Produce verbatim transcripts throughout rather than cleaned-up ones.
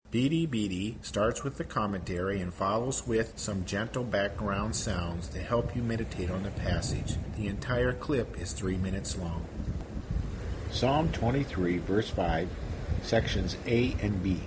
Beady Beady starts with the commentary and follows with some gentle background sounds to help you meditate on the passage. The entire clip is three minutes long. Psalm twenty-three, verse five, sections A and B.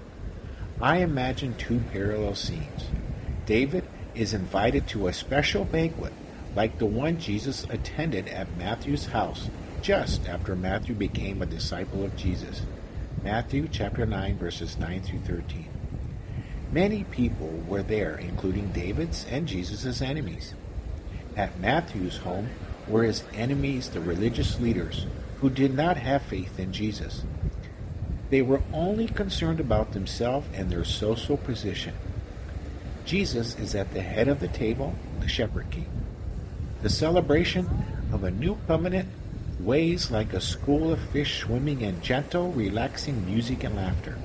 I imagine two parallel scenes. David is invited to a special banquet like the one Jesus attended at Matthew's house just after Matthew became a disciple of Jesus. Matthew chapter nine, verses nine through thirteen. Many people were there, including David's and Jesus' enemies. At Matthew's home were his enemies, the religious leaders, who did not have faith in Jesus. They were only concerned about themselves and their social position. Jesus is at the head of the table, the shepherd king. The celebration of a new covenant weighs like a school of fish swimming in gentle, relaxing music and laughter.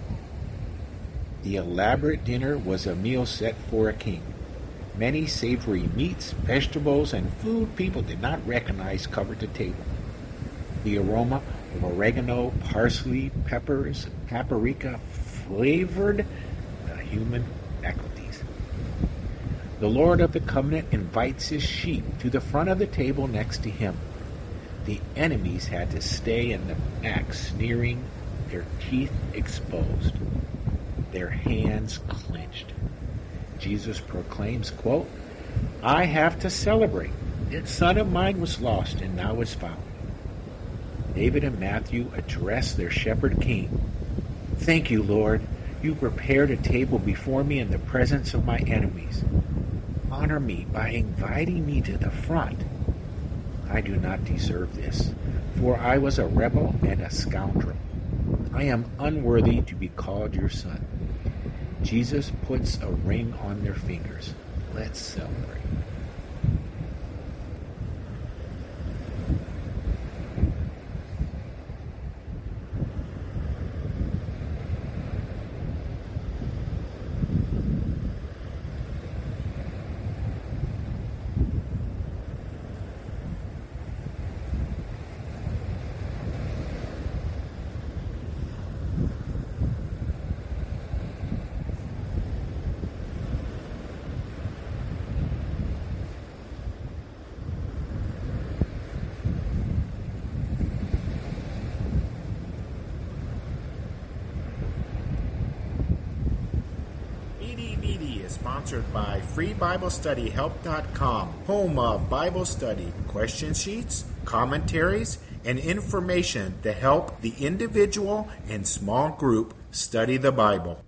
The elaborate dinner was a meal set for a king. Many savory meats, vegetables, and food people did not recognize covered the table. The aroma of oregano, parsley, peppers, and paprika flavored the human faculties. The Lord of the covenant invites his sheep to the front of the table next to him. The enemies had to stay in the back, sneering, their teeth exposed, their hands clenched. Jesus proclaims, quote, I have to celebrate. This son of mine was lost and now is found. David and Matthew address their shepherd king. Thank you, Lord. You prepared a table before me in the presence of my enemies. Honor me by inviting me to the front. I do not deserve this, for I was a rebel and a scoundrel. I am unworthy to be called your son. Jesus puts a ring on their fingers. Let's celebrate. Sponsored by free bible study help dot com, home of Bible study, question sheets, commentaries, and information to help the individual and small group study the Bible.